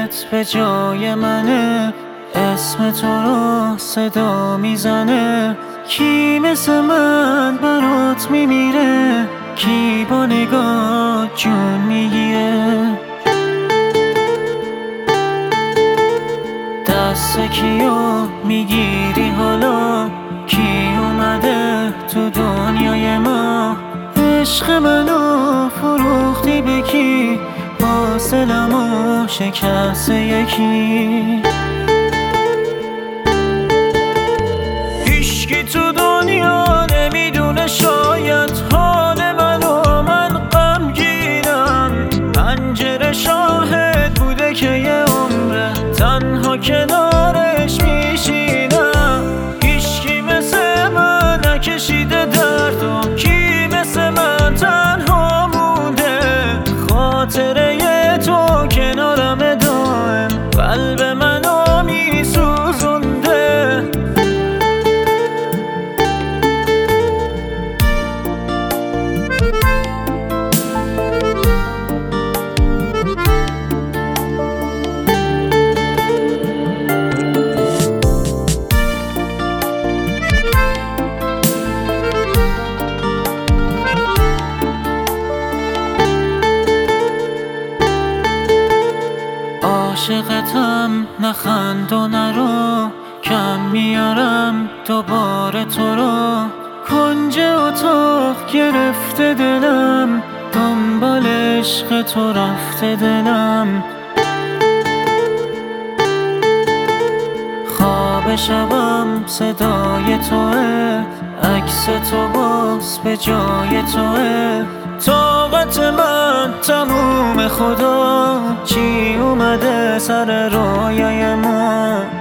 دلت به جای منه، اسم تو رو صدا میزنه. کی مثل من برات میمیره، کی با نگاه جون میگیره. دست کیو میگیری حالا، کی اومده تو دنیای ما. عشق منو فروختی به کی، حاصلمو شکست یکی. هیچکی تو دنیا نمیدونه شاید حال منو، من غمگینم. پنجره شاهد بوده که یه عمره تنها کنارش میشینم. هیچکی مثل من نکشیده دردم، کی مثل من تنها مونده. خاطره تو کنارم دائم، قلب منو میسوزونده. عاشقتم نخند و نرو، کم میارم دوباره تو رو. کنج اتاق گرفته دلم، دنبال عشق تو رفته دلم. خواب شبم صدای توه، عکس تو باز به جای توه. طاقت من تموم خدا، چی اومده سر رویای ما.